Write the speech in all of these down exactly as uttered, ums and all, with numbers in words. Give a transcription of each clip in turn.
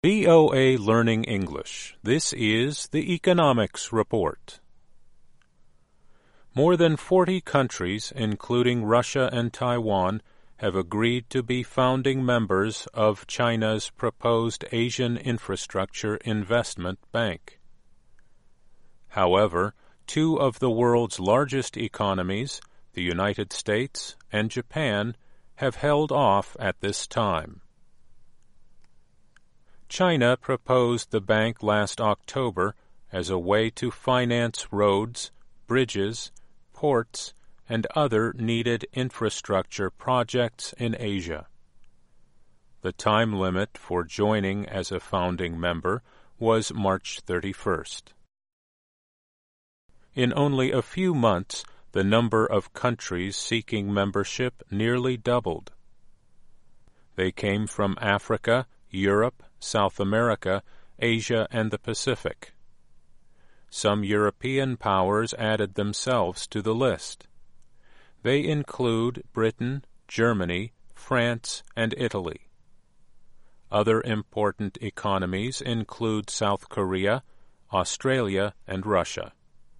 V O A Learning English. This is the Economics Report. More than forty countries, including Russia and Taiwan, have agreed to be founding members of China's proposed Asian Infrastructure Investment Bank. However, two of the world's largest economies, the United States and Japan, have held off at this time. China proposed the bank last October as a way to finance roads, bridges, ports, and other needed infrastructure projects in Asia. The time limit for joining as a founding member was March thirty-first. In only a few months, the number of countries seeking membership nearly doubled. They came from Africa, Europe, South America, Asia, and the Pacific. Some European powers added themselves to the list. They include Britain, Germany, France, and Italy. Other important economies include South Korea, Australia, and Russia.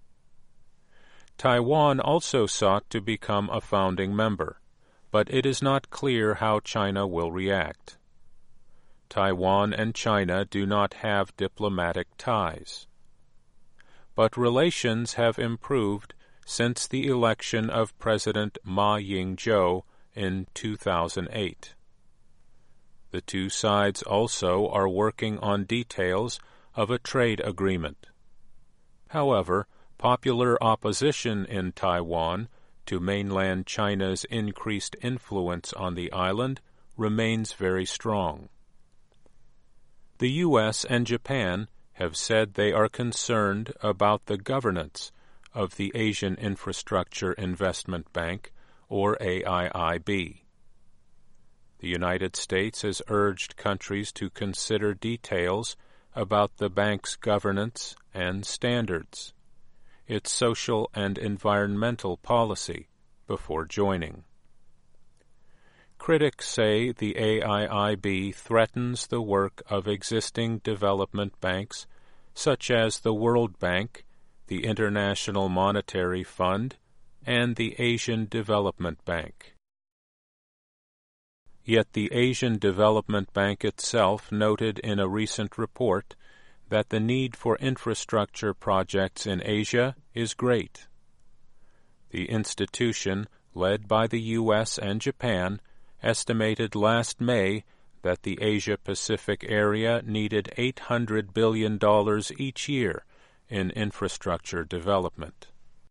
Taiwan also sought to become a founding member, but it is not clear how China will react. Taiwan and China do not have diplomatic ties. But relations have improved since the election of President Ma Ying-jeou in two thousand eight. The two sides also are working on details of a trade agreement. However, popular opposition in Taiwan to mainland China's increased influence on the island remains very strong. The U S and Japan have said they are concerned about the governance of the Asian Infrastructure Investment Bank, or A I I B. The United States has urged countries to consider details about the bank's governance and standards, its social and environmental policy, before joining. Critics say the A I I B threatens the work of existing development banks such as the World Bank, the International Monetary Fund, and the Asian Development Bank. Yet the Asian Development Bank itself noted in a recent report that the need for infrastructure projects in Asia is great. The institution, led by the U S and Japan, estimated last May that the Asia-Pacific area needed eight hundred billion dollars each year in infrastructure development.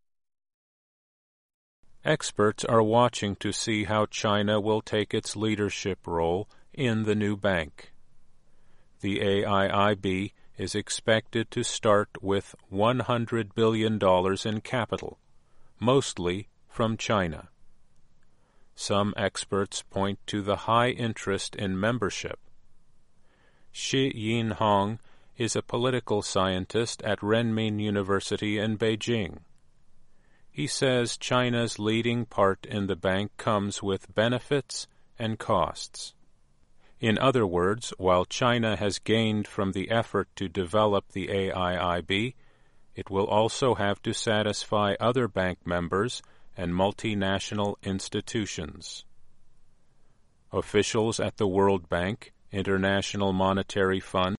Experts are watching to see how China will take its leadership role in the new bank. The A I I B is expected to start with one hundred billion dollars in capital, mostly from China. Some experts point to the high interest in membership. Shi Yinhong is a political scientist at Renmin University in Beijing. He says China's leading part in the bank comes with benefits and costs. In other words, while China has gained from the effort to develop the A I I B, it will also have to satisfy other bank members and multinational institutions. Officials at the World Bank, International Monetary Fund,